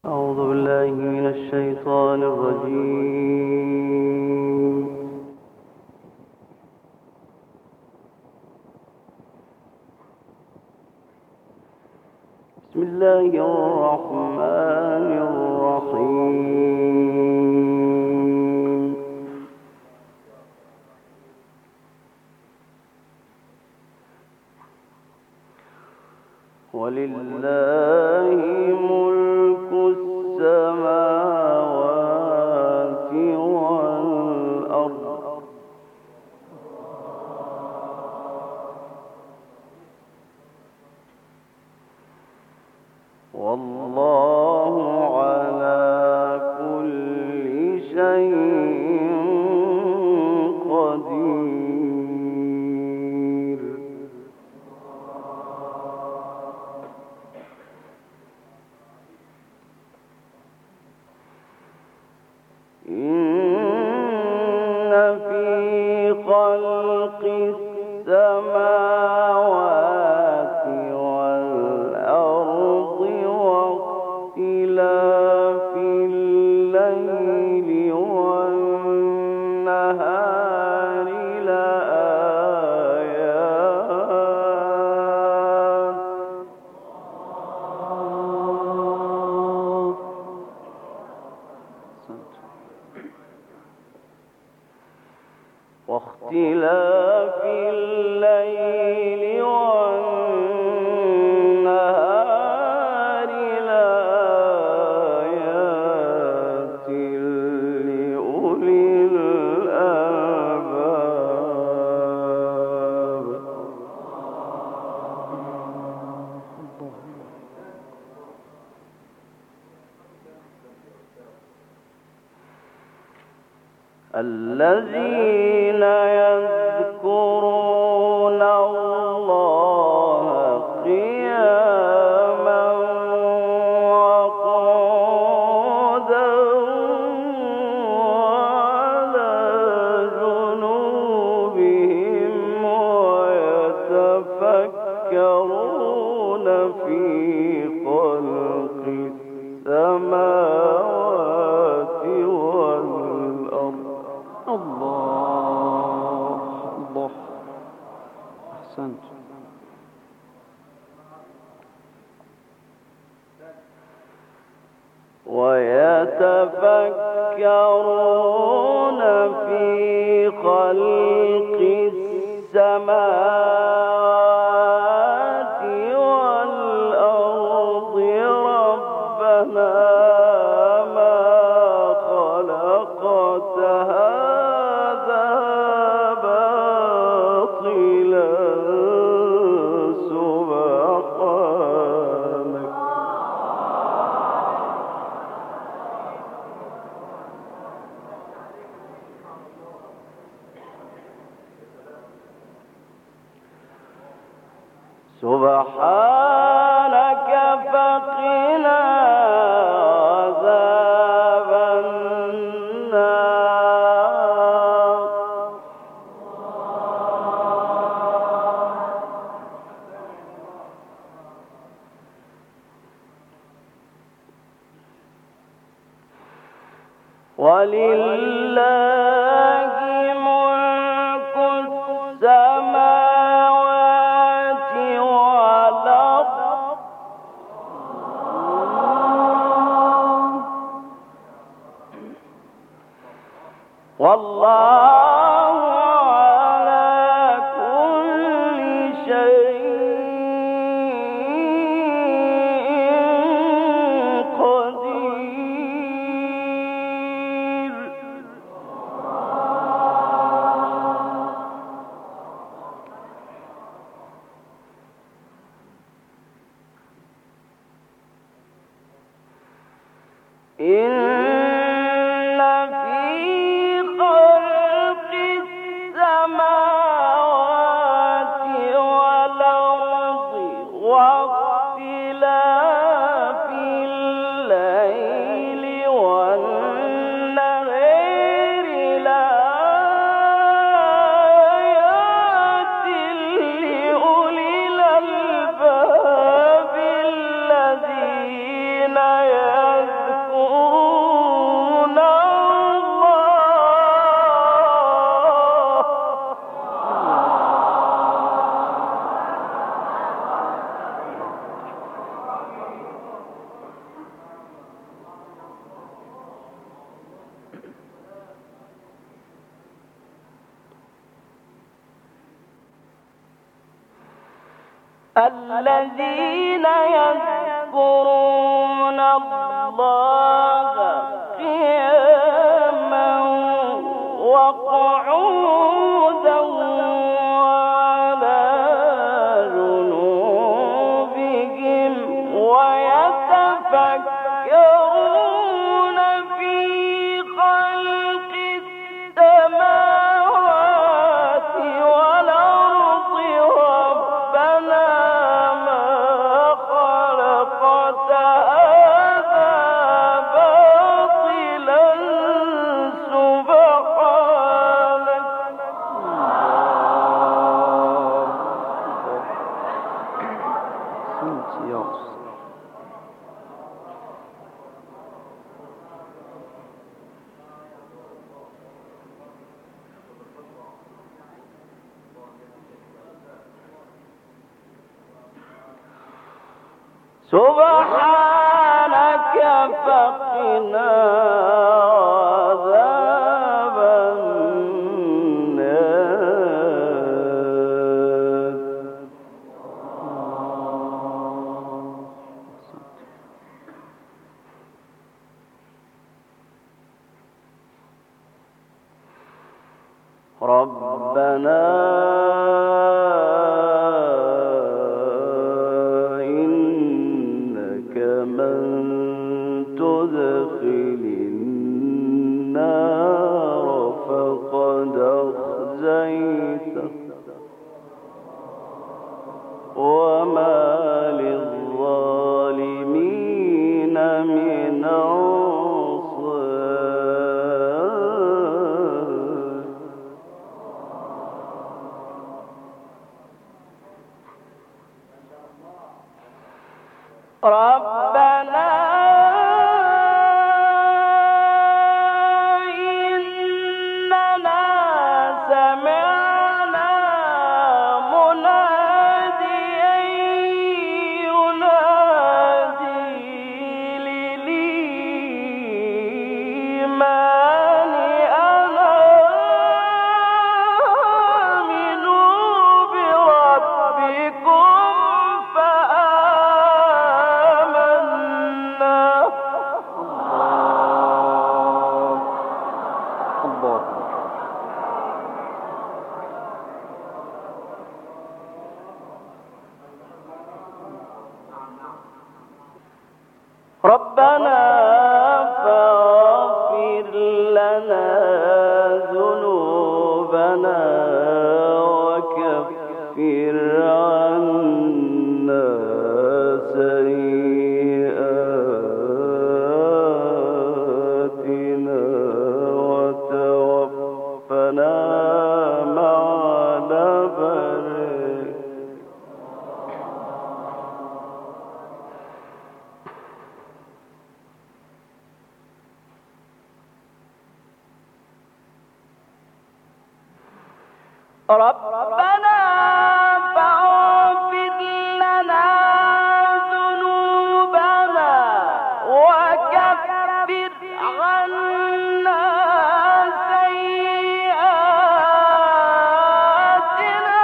أعوذ بالله من الشيطان الرجيم. بسم الله الرحمن الرحيم. ولله ملك السماوات والأرض والله على كل شيء قدير. إن في خلق السماوات والأرض واختلاف الليل والنهار واختلاف الليل والنهار لآيات لأولي الألباب. الذين يذكرون الله قياما وقعودا وعلى جنوبهم ويتفكرون في خلق السماوات والأرض. الله أحسنت. ويتفكرون في خلق السماوات والأرض ربنا ما خلقت هذا باطلا سبحانك فقنا عذاب النار. ولله ملك السماوات والأرض والله على كل شيء قدير. إن في خلق السماوات والأرض واختلاف الليل والنهار لآيات لأولي الألباب الذين يذكرون الذين يذكرون الله قياما وقعودا وعلى جنوبهم ويتفكرون في خلق السماوات والأرض ربنا ما خلقت هذا باطلا سبحانك. سبحانك فقنا عذاب النار. ربنا إنك من تدخل النار فقد أخزيته وما للظالمين من أنصار. ربنا إننا سمعنا مناديا ينادي للإيمان أن آمنوا بربكم ربنا فاغفر لنا ذنوبنا وكفر عنا سيئاتنا وتوفنا مع الأبرار. ربنا فاغفر لنا ذنوبنا وكفر عنا سيئاتنا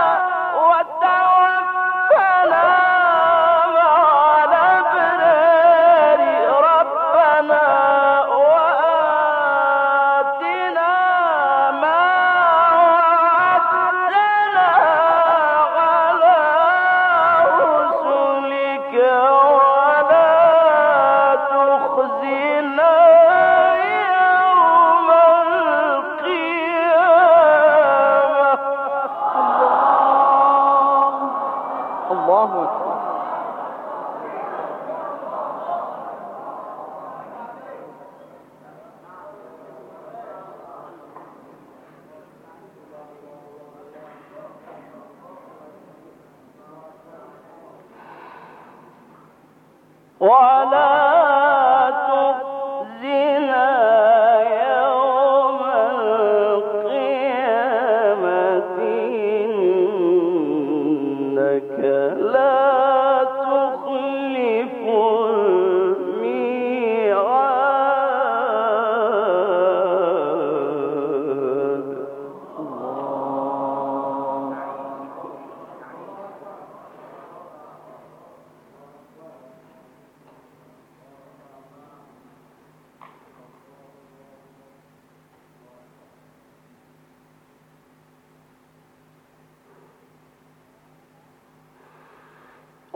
وتوفنا مع الأبرار. ربنا وآتنا ما وعدتنا على رسلك ولا تخزنا يوم القيامة. الله أكبر. ولا تخزنا يوم القيامة إنك لا تخلف الميعاد.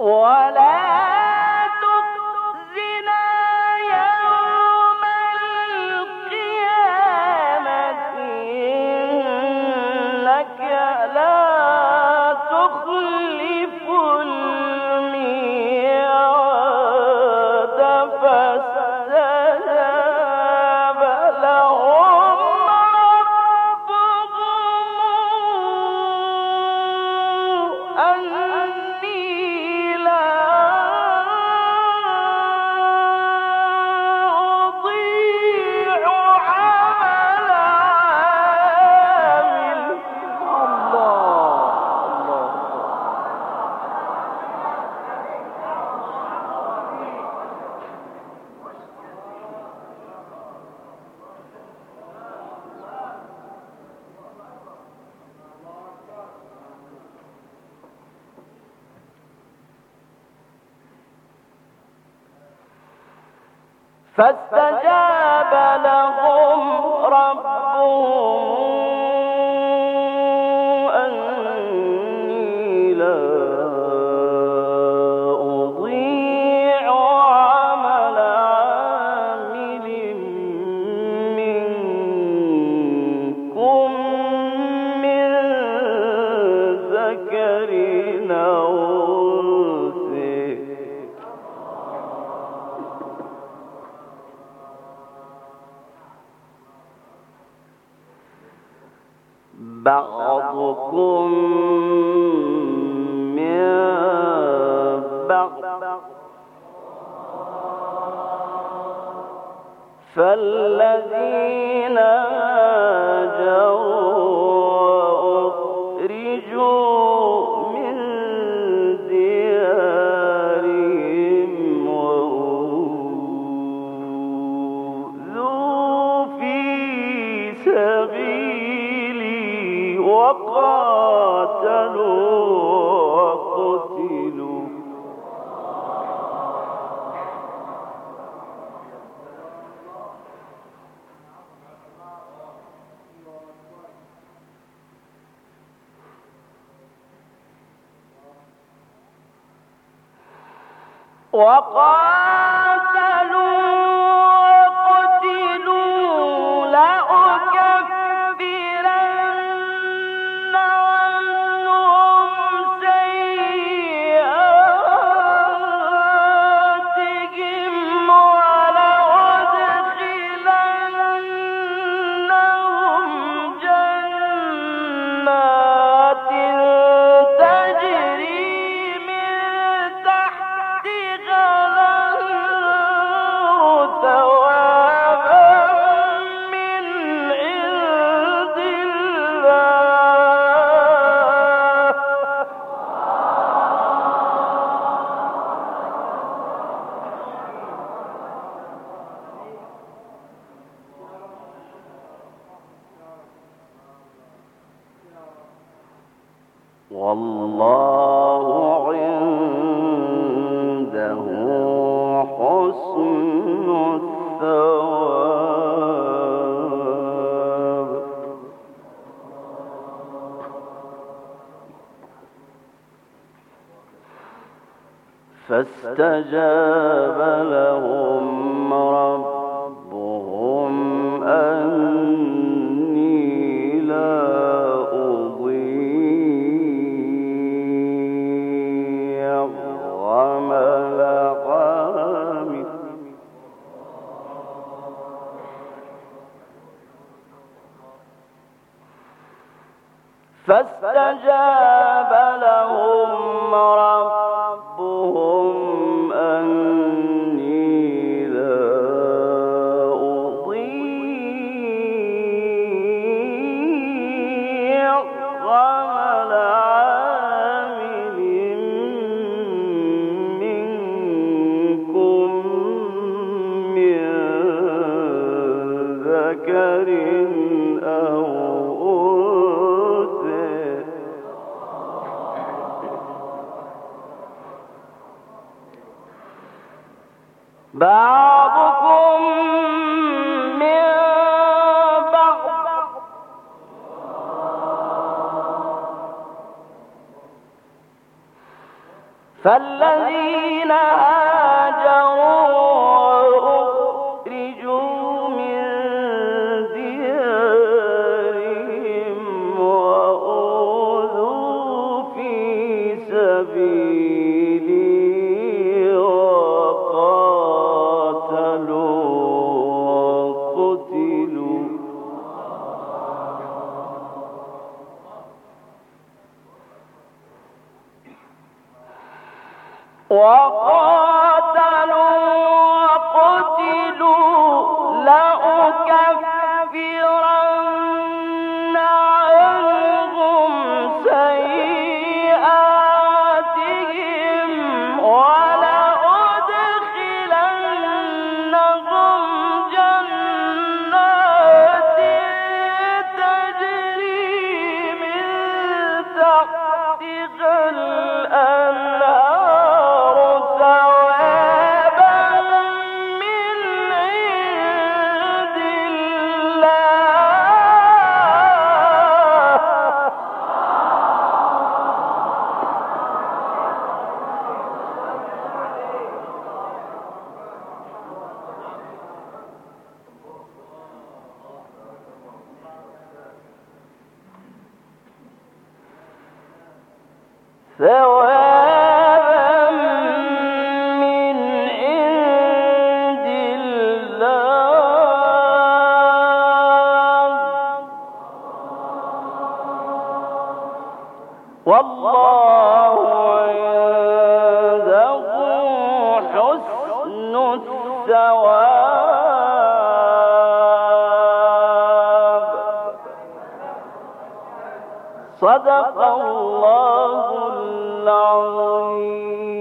فاستجاب لهم ربهم أني لا أضيع عمل عامل منكم من ذكر أو بعضكم من بعض فالذين هاجروا وأخرجوا من ديارهم وأوذوا في سبيلي وقاتلوا وقتلوا لأكفرن عنهم سيئاتهم ولأدخلنهم جنات تجري من تحتها الأنهار ثوابا من عند والله عنده حسن الثواب فاستجاب لهم ربهم أني لا أضيع عمل عامل فاستجاب لهم ربهم أني لا أضيع عمل عامل منكم من ذكر أو أنثى بعضكم من بعض فالذين هاجروا وأخرجوا من ديارهم وأوذوا في سبيلي وقاتلوا وقتلوا لأكفرن عنهم سيئاتهم ولأدخلنهم جنات تجري من تحتها الأنهار ثوابا من عند ثوابا من عند الله والله عنده حسن الثواب. صدق الله العظيم.